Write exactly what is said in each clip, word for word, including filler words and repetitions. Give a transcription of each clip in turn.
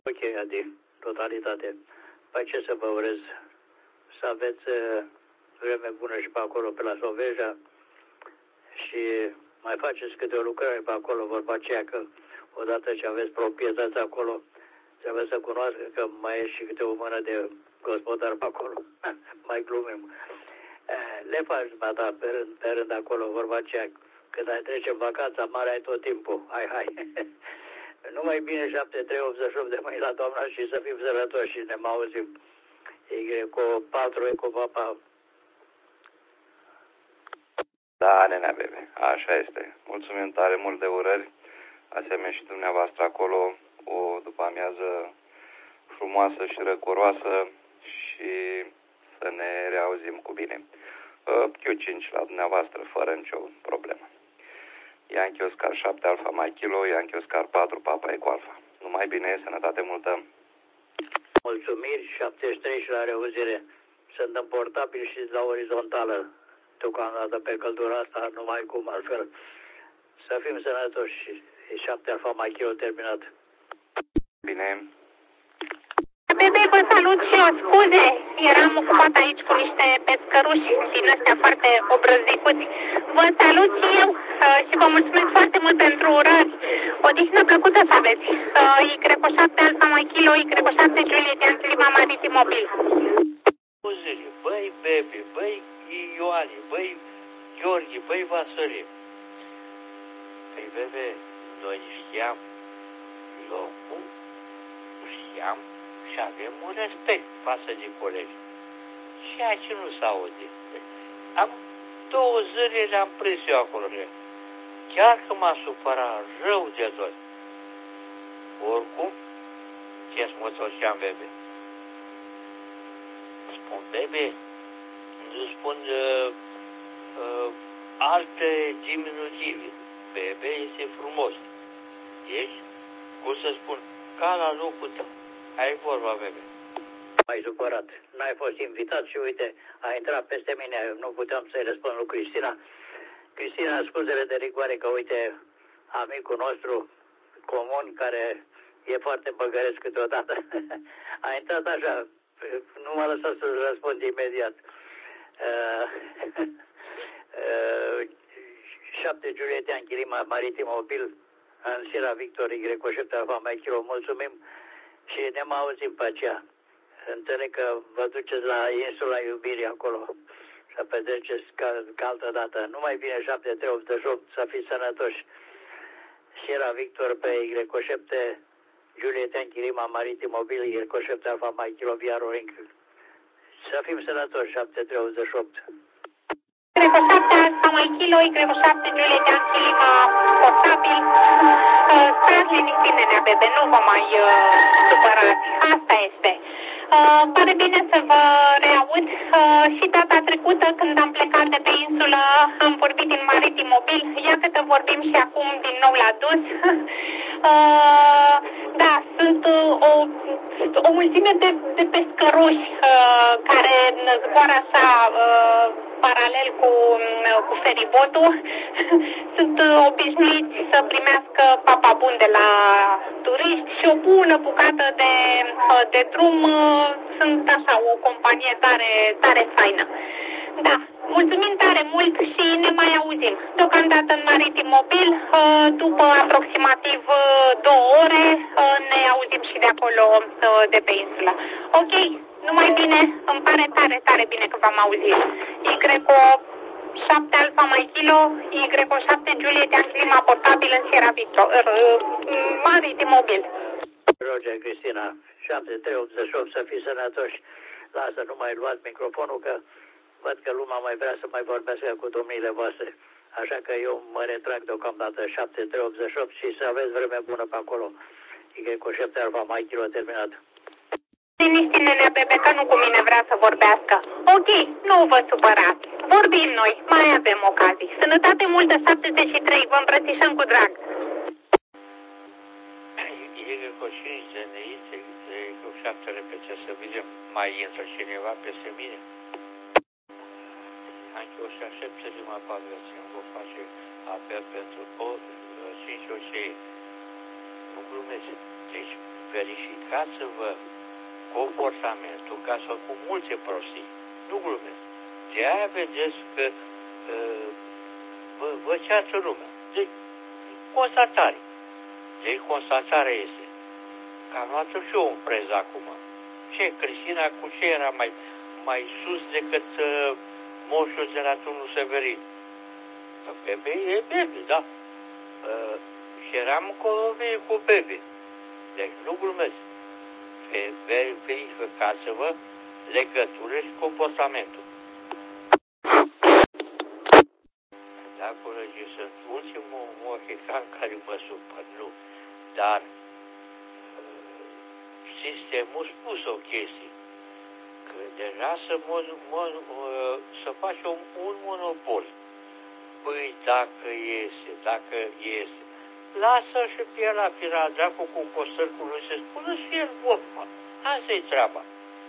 Ok, Adi, totalitate. Păi ce să vă urez? Să aveți uh, vreme bună și pe acolo, pe la Soveja, și mai faceți câte o lucrare pe acolo, vorba aceea că odată ce aveți proprietăți acolo, trebuie să cunoască că mai e și câte o mână de gospodar pe acolo. Mai glumim. Le faci, bata, pe rând, pe rând acolo, vorba aceea, când ai trece în vacanța mare, ai tot timpul. Hai, hai. Numai bine șapte trei optzeci și opt de mâini la doamna și să fim sănătoși și ne mai auzim. Y patru, Eco Papa. Da, nenea bebe, așa este. Mulțumim tare mult de urări. Asemenea și dumneavoastră acolo, o după amiază frumoasă și răcoroasă și să ne reauzim cu bine. Q cinci la dumneavoastră, fără nicio problemă. Yankee Oscar șapte Alfa Mike Kilo, Yankee Oscar patru Papa Eco Alfa. Numai bine, sănătate multă. Mulțumiri, șaptezeci și trei și la reauzire. Sunt în portabil și la orizontală. Deocamdată pe căldura asta, numai cum altfel. Să fim sănătoși și șapte Alfa Mike Kilo terminat. Bine. Bebe, vă salut și eu, scuze, eram ocupat aici cu niște pescăruși din ăstea foarte obrăzicuți. Vă salut și eu și vă mulțumesc foarte mult pentru urări. O dihnă plăcută să aveți. Y șapte Alfa Mike Kilo, Y șapte Juliet în clima maritim mobil. Băi, Bebe, băi, Ioane, băi, Gheorghe, băi, Vasile. Păi, Bebe, noi știam locul, știam și avem un respect față de colegi. Ceea ce nu s-aude. Am două zile le-am prins eu acolo. Chiar că m-a supărat rău de tot. Oricum, ce-ți mă torceam, Bebe? Spun, Bebe, nu spun uh, uh, alte diminutive. Bebe este frumos. Ești, cum să spun, ca la locul tău. Ai vorba, Bebe. M-ai supărat. N-ai fost invitat și uite, a intrat peste mine. Nu puteam să-i răspund lui Cristina. Cristina, scuzele de rigoare că uite, amicul nostru comun care e foarte băgăresc câteodată. A intrat așa, nu m-a lăsat să-ți răspund imediat. Uh, uh, șapte Juliet Anchilima Maritim Mobil în Sierra Victor Y șapte Alfa Mike Kilo. Mulțumim și ne mai auzim pe aceea. Înțeleg că vă duceți la insula Iubirii acolo să petreceți ca, ca altă dată. Numai bine șapte trei optzeci și opt, să fiți sănătoși. Sierra Victor pe Y șapte Juliet Anchilima Maritim Mobil Y șapte Alfa Mike Kilo via Roring. Să fim sănătoși, șapte trei optzeci și opt. Y șapte Alfa Mike Kilo, Y șapte Juliet Anchilima portabil. Stați liniștit, nenea bebe, nu vă mai uh, supărați. Asta este. Uh, pare bine să vă reaud. Uh, și data trecută, când am plecat de pe insulă, am vorbit din maritim mobil. Iată că vorbim și acum din nou la dus. uh, da, sunt uh, o, o mulțime de, de pescăruși uh, care zboară așa uh, paralel cu, cu feribotul. Sunt uh, obișnuiți să primească papa bun de la turiști și o bună bucată de, uh, de drum. Uh, sunt așa o companie tare, tare faină. Da, mulțumim tare mult și ne mai auzim. Deocamdată în maritim mobil, uh, după aproximativ uh, două ore, uh, ne auzim și de acolo, uh, de pe insulă. Ok, numai bine, îmi pare tare, tare bine că v-am auzit. Y șapte Alfa Mike Kilo, Y șapte Juliet Anchilima portabil în Sierra Victor, uh, maritim mobil. Roger, Cristina, șapte trei optzeci și opt, să fii sănătoși. Lasă, nu mai luați microfonul, că văd că lumea mai vrea să mai vorbească cu domniile voastre. Așa că eu mă retrag deocamdată, șapte trei optzeci și opt, și să aveți vreme bună pe acolo. Y șapte Alfa Mike Kilo terminat. Liniștit, nenea bebe, că nu cu mine vrea să vorbească. Ok, nu vă supărați. Vorbim noi, mai avem ocazii. Sănătate multă, șaptezeci și trei, vă îmbrățișăm cu drag. Y cinci de neiți, Y șapte repete să vedem. Mai intră cineva peste mine? Anche o să aștept să mai patru, vă face apel pentru o cinci o șei. Nu glumesc. Deci, verificați-vă comportamentul, că ați făcut multe prostii. Nu glumesc. De aia vedeți că uh, vă, vă ceață lumea. Deci, constatare. Deci, constatarea este că am luat și eu un prez acum. Ce, Cristina, cu ce era mai, mai sus decât uh, moșul de la Turnul Severin? Că bebe e bebe, da? Uh, și eram cu, cu bebe. Deci, nu glumesc. Verificați-vă legătură și comportamentul. Da, colegii, sunt ultimul mohican care mă supăr, nu. Dar sistemul spus o chestie. Că deja să, mon, mon, să faci un, un monopol. Păi dacă iese, dacă iese, lasă și pe el la Piradacul cu costărcul lui să spună și el vorba. Asta-i treaba.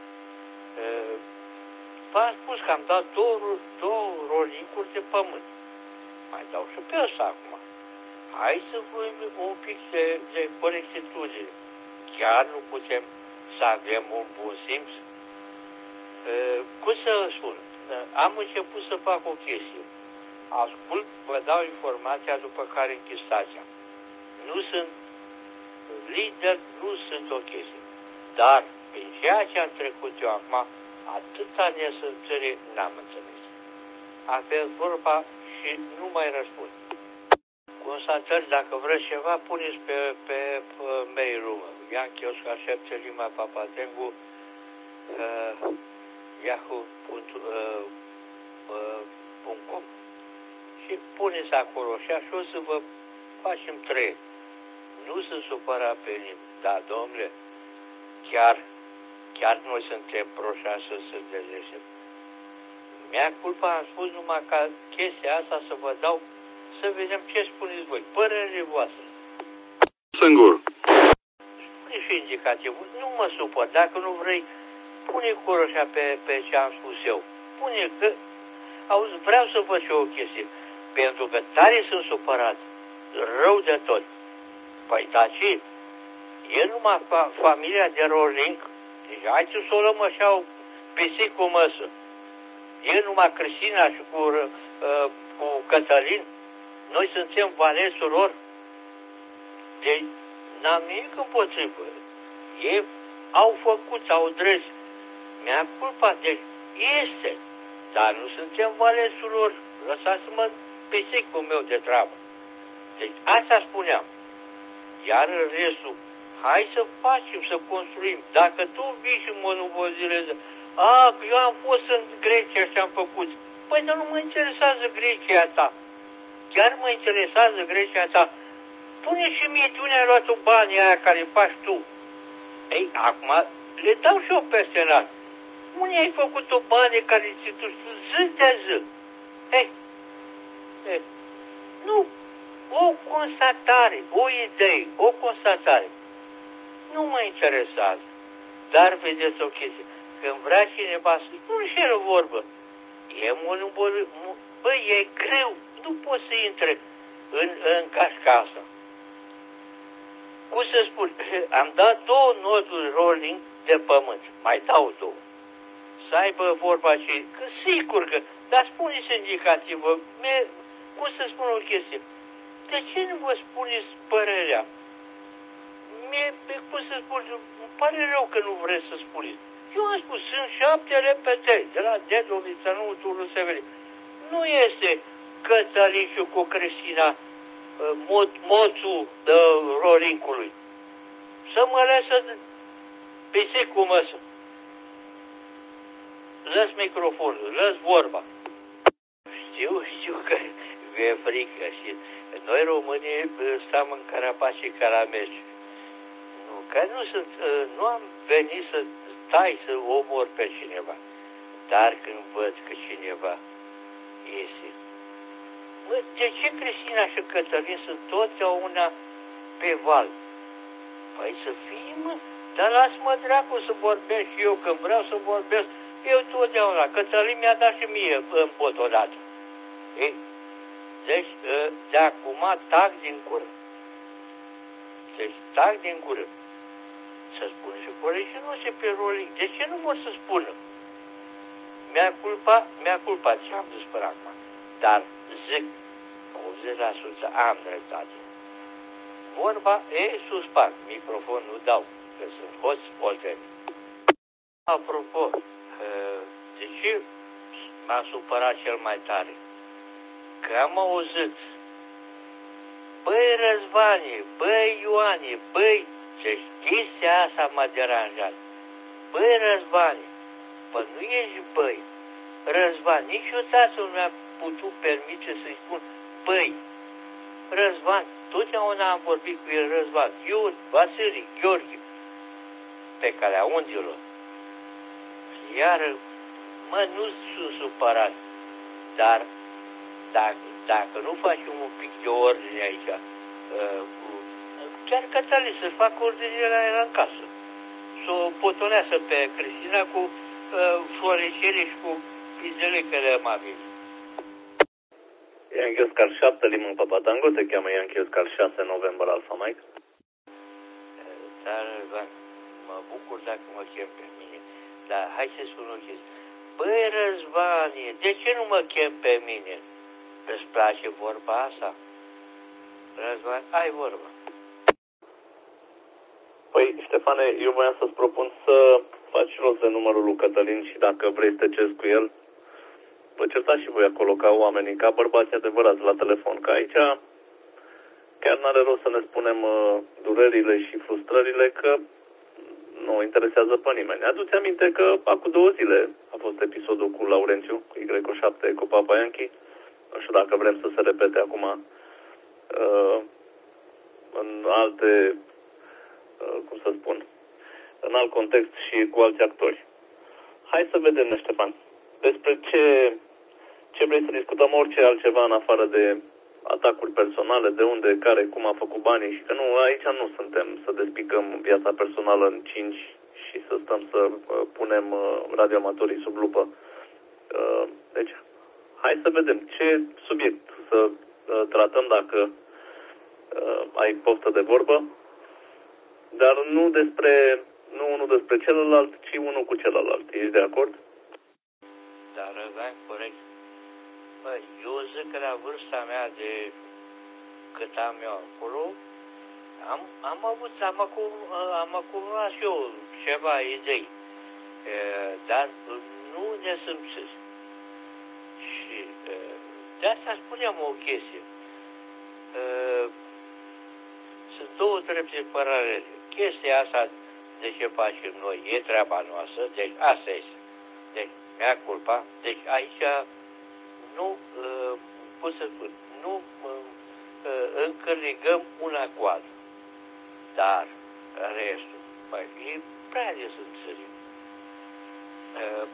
V-am spus că am dat două, două rolincuri de pământ. Mai dau și pe ăsta acum. Hai să vorbim un pic de, de corectitudine. Chiar nu putem să avem un bun simț? Cum să spun? Am început să fac o chestie. Ascult, vă dau informația după care închid stația. Nu sunt lider, nu sunt o chestie. Dar, prin ceea ce am trecut eu acum, atâta nesînțere n-am înțeles. Aveți vorba și nu mai răspund. Constatări, dacă vreți ceva, puneți pe, pe, pe mail-ul meu. Ian Chiosca, șepte Lima Papatengu, uh, yahoo punct com și puneți acolo și așa o să vă facem trei. Nu se supăra pe nimeni. Da, domnule, chiar, chiar noi suntem proșa să se dezleșem. Mi-a culpa, am spus numai ca chestia asta să vă dau, să vedem ce spuneți voi, părerile voastre. Singur. Spune și indicativul, nu mă supăr, dacă nu vrei, pune coroșa pe, pe ce am spus eu. Pune că, auzi, vreau să văd și eu o chestie, pentru că tare sunt supărat, rău de tot. Păi, da, ce? E numai fa familia de Rolling, deci haideți să o luăm așa pisic cu măsă. E numai Cristina și cu, uh, cu Cătălin, noi suntem valesul lor. Deci, n-am nimic împotrivă. Ei au făcut, au dres. Mi-a culpat, deci este. Dar nu suntem valesul lor. Lăsați-mă pisicul meu de treabă. Deci, asta spuneam. Iar în restul, hai să facem, să construim. Dacă tu vii și monopolizezi, a, eu am fost în Grecia și am făcut. Păi, dar nu mă interesează Grecia ta. Chiar mă interesează Grecia ta. Pune și mie de unde ai luat banii aia care faci tu. Ei, acum le dau și eu peste nas. Unde ai făcut-o banii care ți tu zi de zi? Ei, ei, nu. O constatare, o idee, o constatare. Nu mă interesează. Dar vedeți o chestie. Când vrea cineva să spune și el o vorbă, e monopol, băi, e greu. Nu poți să intre în, în cașca asta. Cum să spun, am dat două noduri rolling de pământ. Mai dau două. Să aibă vorba și, că sigur că, dar spuneți indicativă, me, cum să spun o chestie, de ce nu vă spuneți părerea? Mie, cum să spun, îmi pare rău că nu vreți să spuneți. Eu am spus, sunt șapte repete, de la Dedovița, nu Turnul Severin. Nu este Cătălin și cu Cristina mod, moțul de rolincului. Să mă lăsă pisicul măsă. Lăs microfonul, lăs vorba. Știu, știu că e frică și noi românii stăm în carapaci și carameci. Nu, că nu sunt, nu am venit să stai să omor pe cineva. Dar când văd că cineva iese. Mă, de ce Cristina și Cătălin sunt totdeauna pe val? Păi să fie, mă, dar lasă-mă dracu să vorbesc și eu, când vreau să vorbesc, eu totdeauna. Cătălin mi-a dat și mie în pot odată. Ei? Deci, de acum tac din gură. Deci, tac din gură. să spună și colegii noștri pe rolic. De ce nu vor să spună? Mi-a culpa, mi-a culpa, ce am zis până acum. Dar zic, optzeci la sută am dreptate. Vorba e suspans, microfonul dau, că sunt hoți olteni. Apropo, de ce m-a supărat cel mai tare? Că am auzit, băi Răzvane, băi Ioane, băi, ce chestia asta m-a deranjat. Băi Răzvane, păi nu ești băi. Răzvan, niciodată nu mi-a putut permite să-i spun băi. Răzvan, totdeauna am vorbit cu el Răzvan, Ion, Vasile, Gheorghe, pe calea ungilor. Iar, mă, nu sunt supărat, dar dacă, dacă nu facem un pic de ordine aici, uh, chiar Cătălin să facă ordine la el în casă, să o potoleasă pe Cristina cu uh, florecele și cu pizelecele amabile. Yankee Oscar șapte, Limon Papatango, se cheamă Yankee Oscar șase, November Alpha Mike. Dar, mă bucur dacă mă chem pe mine. Dar hai să spun o chestie. Băi, Răzvanie, de ce nu mă chem pe mine? Îți place vorba asta? Răzvan, ai vorba. Păi, Ștefane, eu voiam să-ți propun să faci rost de numărul lui Cătălin și dacă vrei să te ceri cu el, vă certați și voi acolo ca oamenii, ca bărbați adevărați la telefon, că aici chiar n-are rost să ne spunem uh, durerile și frustrările, că nu interesează pe nimeni. Adu-ți aminte că acum două zile a fost episodul cu Laurențiu, cu Y șapte, cu Papa Yankee. Nu știu dacă vrem să se repete acum uh, în alte, uh, cum să spun, în alt context și cu alți actori. Hai să vedem, Ștefan, despre ce, ce vrei să discutăm, orice altceva în afară de atacuri personale, de unde, care, cum a făcut banii și că nu, aici nu suntem să despicăm viața personală în cinci și să stăm să uh, punem uh, radioamatorii sub lupă. Uh, deci, hai să vedem ce subiect să uh, tratăm dacă uh, ai poftă de vorbă, dar nu despre, nu unul despre celălalt, ci unul cu celălalt. Ești de acord? Da, Răzvan, corect. Bă, eu zic că la vârsta mea de cât am eu acolo, am, am avut, am, acum, am acumulat și eu ceva idei, e, dar nu nesimțiți. Și e, de asta spuneam o chestie. E, sunt două trepte paralele. Chestia asta de ce facem noi e treaba noastră, deci asta este. Deci, mea culpa. Deci aici nu, uh, cum să spun, nu uh, încărligăm una cu alta. Dar restul, mai e prea de să înțeleg. Uh,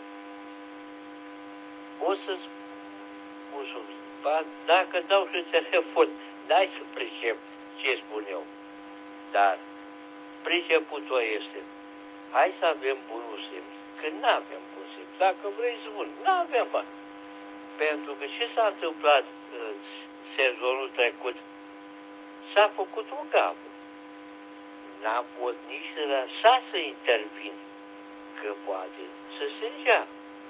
o să spun, dacă dau și telefon, n-ai să pricep ce spun eu. Dar priceputul este, hai să avem bunul simț, că n-avem bun simț. Dacă vrei să spun, n-avem bani. Pentru că ce s-a întâmplat în sezonul trecut? S-a făcut un gafă. N-a fost nici să lăsa să intervin, că poate să se îngea.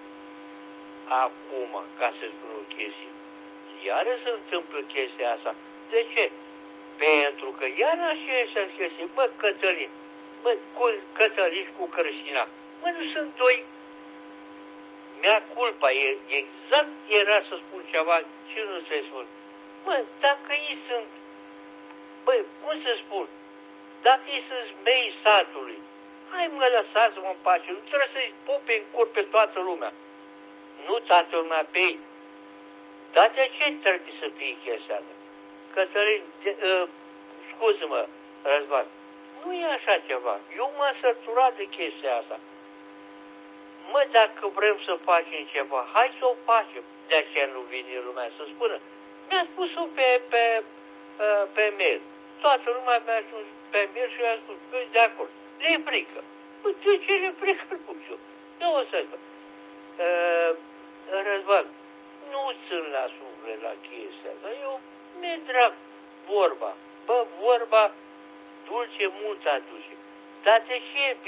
Acum, ca să spun o chestie, iară se întâmplă chestia asta. De ce? Pentru că iară așa e chestie. Bă, Cătălin, bă, cu Cătălin și cu Cristina, bă, nu sunt doi. Mea culpa, e, exact era să spun ceva, ce nu se spun. Bă, dacă ei sunt, băi, cum să spun, dacă ei sunt mei satului, hai mă, lăsați-mă în pace, nu trebuie să-i pope în cur pe toată lumea. Nu toată lumea pe ei. Dar de ce trebuie să fie chestia asta? Cătălin, uh, scuză-mă, Răzvan, nu e așa ceva. Eu m-am săturat de chestia asta. Mă, dacă vrem să facem ceva, hai să o facem. De aceea nu vine lumea să spună. Mi-a spus-o pe, pe, pe mail. Toată lumea mi-a spus pe mail și mi-a spus, eu de acord. Le-e frică. Păi de ce le-e frică? Nu știu. Eu o să spun. Uh, Răzvan, nu țin la suflet la chestia asta. Eu mi-e drag vorba. Bă, vorba dulce mult aduce. Dar de ce